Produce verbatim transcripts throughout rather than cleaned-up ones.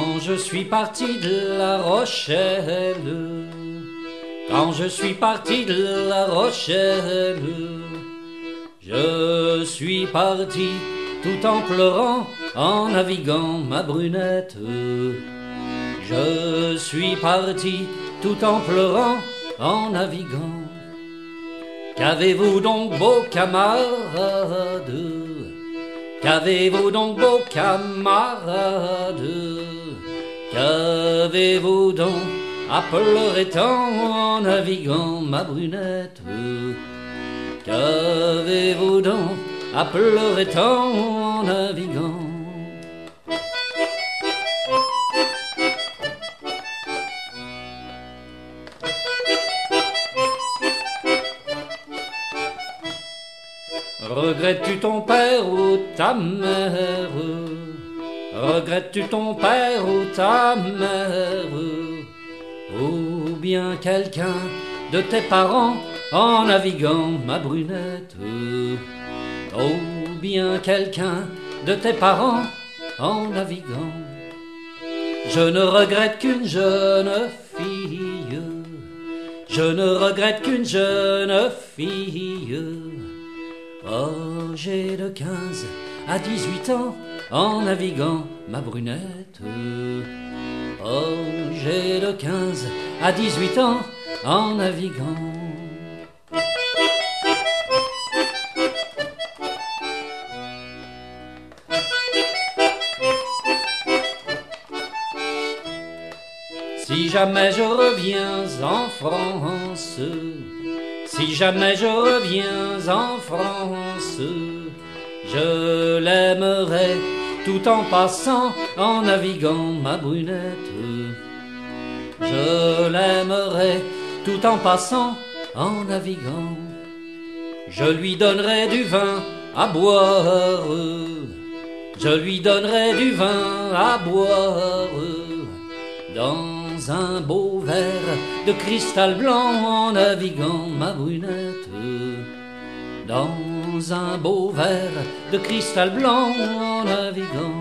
Quand je suis parti de La Rochelle, quand je suis parti de La Rochelle, je suis parti tout en pleurant, en naviguant ma brunette. Je suis parti tout en pleurant, en naviguant. Qu'avez-vous donc beau camarade? Qu'avez-vous donc beau camarade? Qu'avez-vous donc à pleurer tant en naviguant ma brunette? Qu'avez-vous donc à pleurer tant en naviguant? Regrettes-tu ton père ou ta mère? Regrettes-tu ton père ou ta mère? Ou bien quelqu'un de tes parents en naviguant ma brunette? Ou bien quelqu'un de tes parents en naviguant? Je ne regrette qu'une jeune fille, je ne regrette qu'une jeune fille. Oh, j'ai de quinze à dix-huit ans en naviguant ma brunette. Oh, j'ai de quinze à dix-huit ans en naviguant. Si jamais je reviens en France, si jamais je reviens en France, je l'aimerai tout en passant, en naviguant ma brunette. Je l'aimerai tout en passant, en naviguant. Je lui donnerai du vin à boire, je lui donnerai du vin à boire, dans un beau verre de cristal blanc en naviguant ma brunette. Dans un beau verre de cristal blanc en naviguant.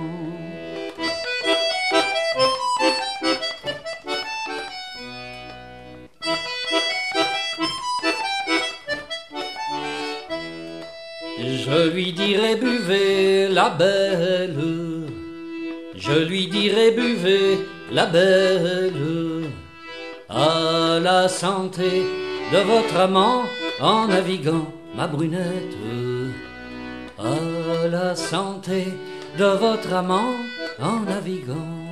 Je lui dirai buvez la belle, je lui dirai buvez la belle, à la santé de votre amant en naviguant ma brunette. À la santé de votre amant en naviguant.